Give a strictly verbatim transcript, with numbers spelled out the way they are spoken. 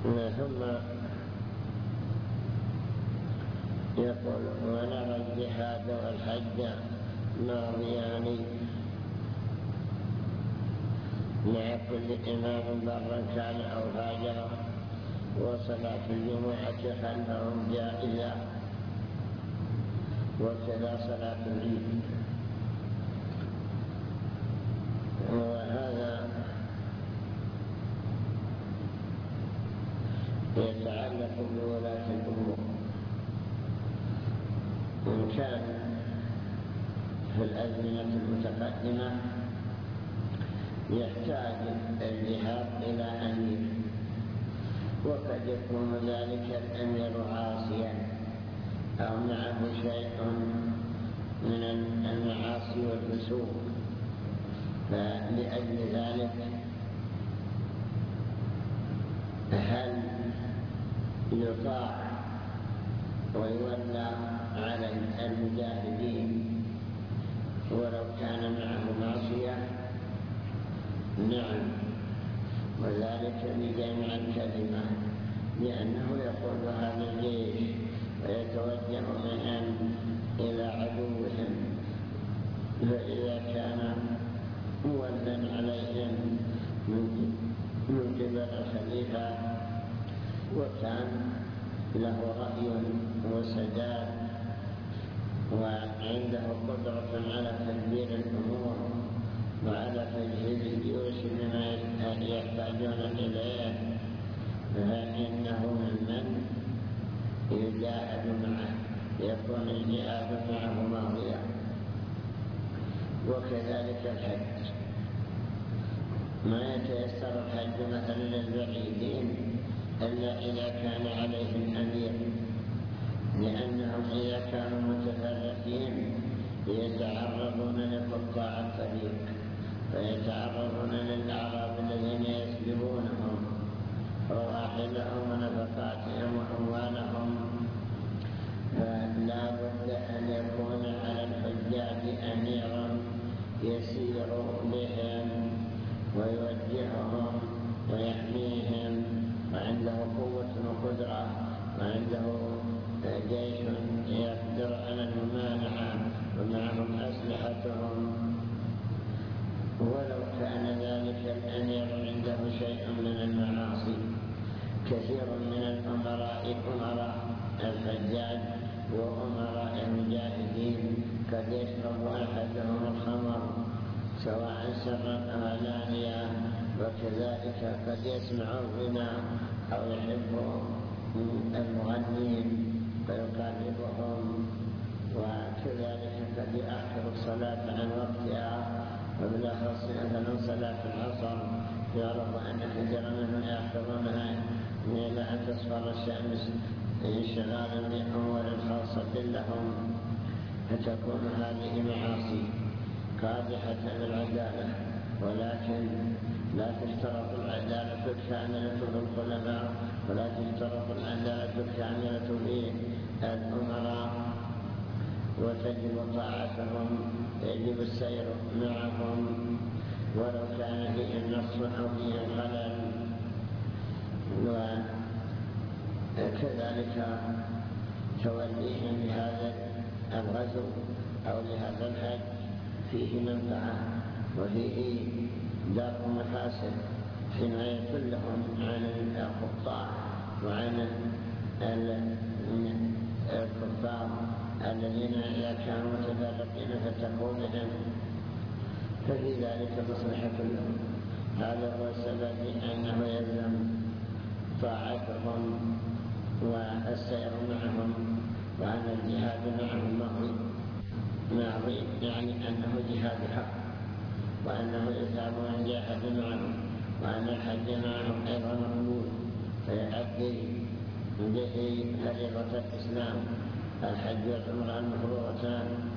ثم يقول ونرى الجهاد والحج ماضيان مع كل إمام برا كان أو فاجرا، وصلاة الجمعة خلفهم جائزة، وكذا صلاة العيد. وهذا يتعلق بولاة الأمور. إن كان في الأزمنة المتقدمة يحتاج الجهاد إلى أمير، وقد يكون ذلك الأمير عاصيا أو معه شيء من المعاصي والفسوق، فلأجل ذلك هل يطاع ويولى على المجاهدين ولو كان معه معصية؟ نعم، وذلك بجمع الكلمة، لأنه يقود هذا الجيش ويتوجه منهم إلى عدوهم، فإذا كان مولا عليهم من قبل الخليفة وكان له رأي وسداد وعنده قدرة على تدبير الأمور وعلى تجهيز الجيوش بما يحتاجون إليه، فإنه ممن يجاهد معه، يكون الجهاد معه ماضيا. وكذلك الحج، ما يتيسر الحج مثلا للبعيدين إلا إذا كان عليهم أمير، لأنهم إذا كانوا متفرقين يتعرضون لقطاع الطريق، فيتعرضون للأعراب الذين يسلبونهم رواحلهم ونفقاتهم وأموالهم، فلا بد أن يكون على الحجاج أمير يسير بهم ويوجههم ويحميهم، وعنده قوة وقدرة، وعنده جيش يقدر على الممانعة، ومعهم أسلحتهم. ولو كان ذلك الأمير عنده شيء من المعاصي، كثير من الأمراء أمراء الحجاج وأمراء المجاهدين قد يشرب أحدهم الخمر سواء سرا أو علانيا، وكذلك قد يسمع الغنى أو يحب المغنين فيقربهم، وكذلك قد يأخر الصلاة عن وقتها، وبالأخص مثلا صلاة العصر يعرف أن كثيرا منهم يأخرونها إلى أن تصفر الشمس انشغالا بأمور خاصة لهم، فتكون هذه معاصي قادحة للعدالة. ولكن لا تشترط العدالة الكاملة في الخلفاء، ولا تشترط العدالة الكاملة في الأمراء، وتجب طاعتهم، يجب السير معهم ولو كان فيه نقص أو فيه خلل. وكذلك توليهم لهذا الغزو أو لهذا الحج فيه منفعة وفيه دار مفاسد، حين يكون لهم عن القطاع وعن الكفار الذين إذا كانوا متفرقين فتقوا بهم، ففي ذلك مصلحة لهم. هذا هو السبب أنه يلزم طاعتهم والسير معهم، وأن الجهاد معهم ماضي ماضي يعني أنه جهاد حق، وأنه يذهب أن جاهد معهم، وأن الحج معهم أيضا مقبول، فيؤدي به فريضة الإسلام، الحج والعمرة المفروضتان